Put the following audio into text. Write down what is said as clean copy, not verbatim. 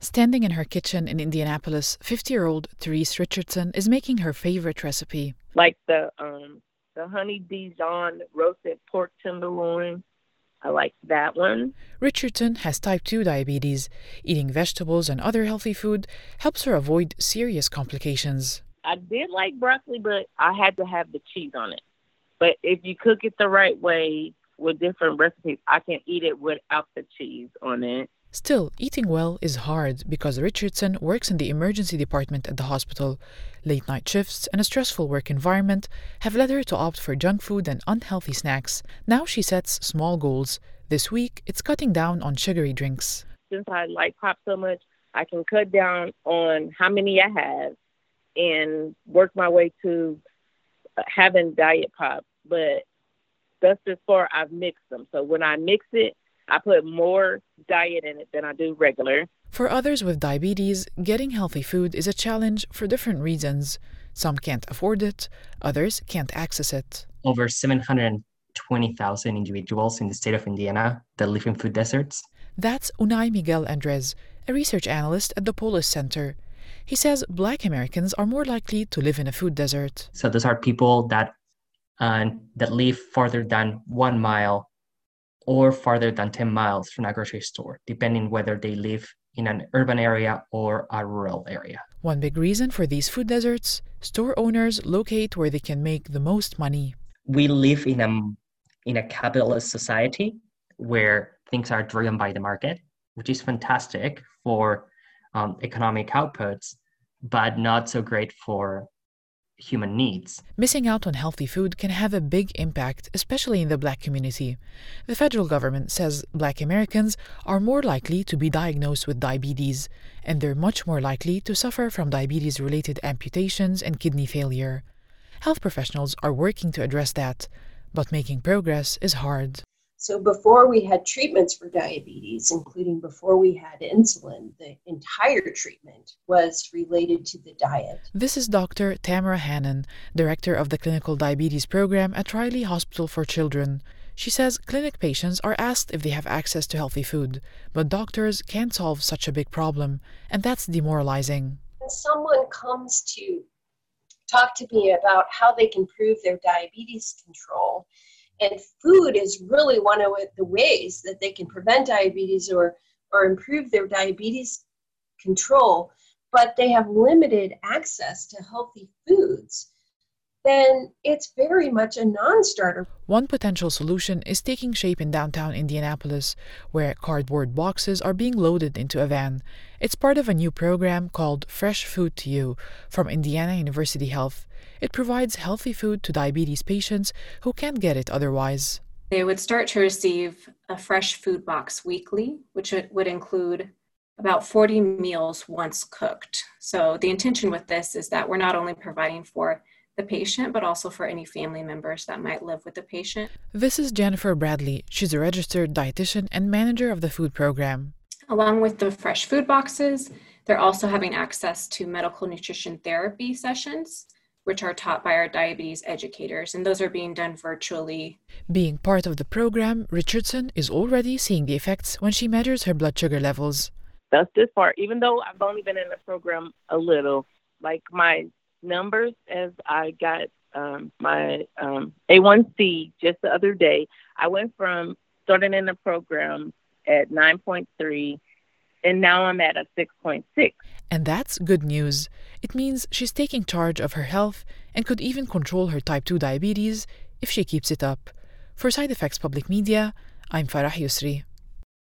Standing in her kitchen in Indianapolis, 50-year-old Therese Richardson is making her favorite recipe. Like the honey Dijon roasted pork tenderloin. I like that one. Richardson has type 2 diabetes. Eating vegetables and other healthy food helps her avoid serious complications. I did like broccoli, but I had to have the cheese on it. But if you cook it the right way with different recipes, I can eat it without the cheese on it. Still, eating well is hard because Richardson works in the emergency department at the hospital. Late-night shifts and a stressful work environment have led her to opt for junk food and unhealthy snacks. Now she sets small goals. This week, it's cutting down on sugary drinks. Since I like pop so much, I can cut down on how many I have and work my way to having diet pop. But thus far, I've mixed them. So when I mix it, I put more diet in it than I do regular. For others with diabetes, getting healthy food is a challenge for different reasons. Some can't afford it, others can't access it. Over 720,000 individuals in the state of Indiana that live in food deserts. That's Unai Miguel Andres, a research analyst at the Polis Center. He says Black Americans are more likely to live in a food desert. So those are people that live farther than 1 mile or farther than 10 miles from a grocery store, depending whether they live in an urban area or a rural area. One big reason for these food deserts, store owners locate where they can make the most money. We live in a capitalist society where things are driven by the market, which is fantastic for economic outputs, but not so great for human needs. Missing out on healthy food can have a big impact, especially in the Black community. The federal government says Black Americans are more likely to be diagnosed with diabetes, and they're much more likely to suffer from diabetes-related amputations and kidney failure. Health professionals are working to address that, but making progress is hard. So before we had treatments for diabetes, including before we had insulin, the entire treatment was related to the diet. This is Dr. Tamara Hannon, director of the Clinical Diabetes Program at Riley Hospital for Children. She says clinic patients are asked if they have access to healthy food, but doctors can't solve such a big problem, and that's demoralizing. When someone comes to talk to me about how they can improve their diabetes control, and food is really one of the ways that they can prevent diabetes or improve their diabetes control, but they have limited access to healthy foods, then it's very much a non-starter. One potential solution is taking shape in downtown Indianapolis, where cardboard boxes are being loaded into a van. It's part of a new program called Fresh Food to You from Indiana University Health. It provides healthy food to diabetes patients who can't get it otherwise. They would start to receive a fresh food box weekly, which would include about 40 meals once cooked. So the intention with this is that we're not only providing for the patient, but also for any family members that might live with the patient. This is Jennifer Bradley. She's a registered dietitian and manager of the food program. Along with the fresh food boxes, they're also having access to medical nutrition therapy sessions, which are taught by our diabetes educators, and those are being done virtually. Being part of the program, Richardson is already seeing the effects when she measures her blood sugar levels. Thus far, even though I've only been in the program a little, like my numbers as I got my A1C just the other day, I went from starting in the program at 9.3 and now I'm at a 6.6. And that's good news. It means she's taking charge of her health and could even control her type 2 diabetes if she keeps it up. For Side Effects Public Media, I'm Farah Yusri.